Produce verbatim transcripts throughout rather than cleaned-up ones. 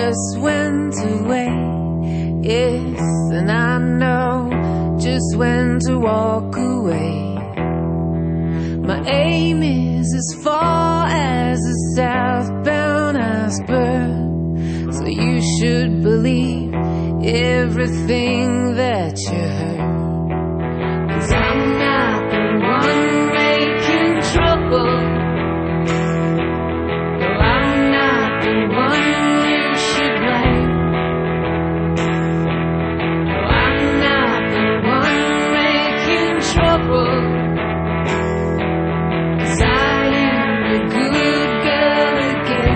just went away. Yes, and I know just when to walk away. My aim is as far as a southbound iceberg, so you should believe everything that you heard. 'Cause I'm not the one making trouble. No, I'm not the one you should blame. No, I'm not the one making trouble. 'Cause I am a good girl again.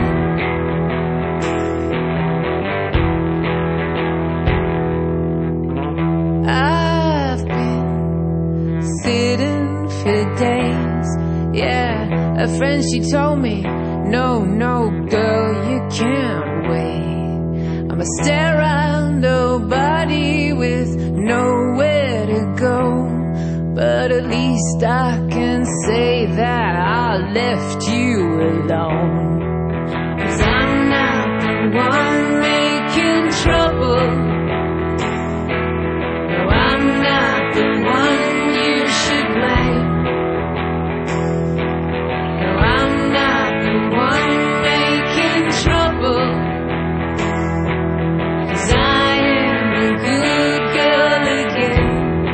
I've been sitting for days. Yeah, a friend, she told me, no, no, girl, you can't wait. I'm a sterile nobody with nowhere to go, but at least I can say that I left you alone. 'Cause I'm not the one making trouble. No, I'm not the one you should blame. No, I'm not the one making trouble. 'Cause I am a good girl again.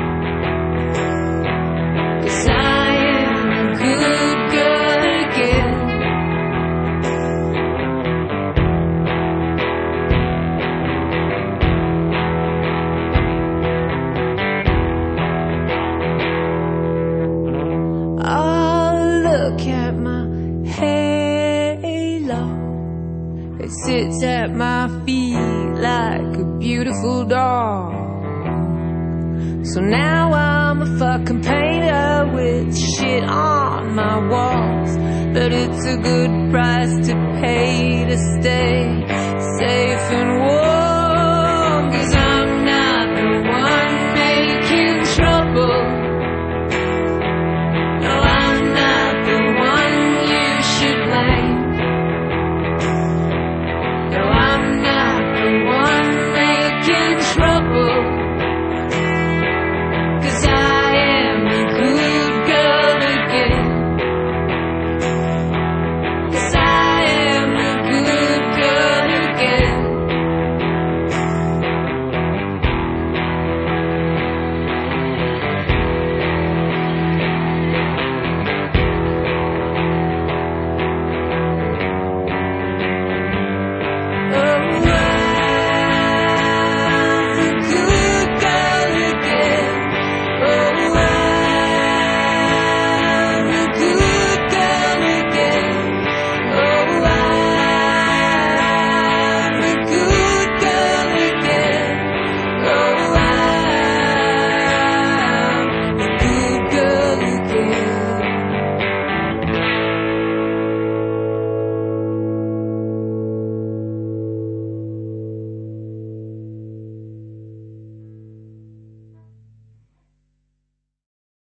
'Cause I am a good girl again. Oh, look at my halo. It sits at my feet like a beautiful doll. So now I'm a fucking painter with shit on my walls, but it's a good price to pay to stay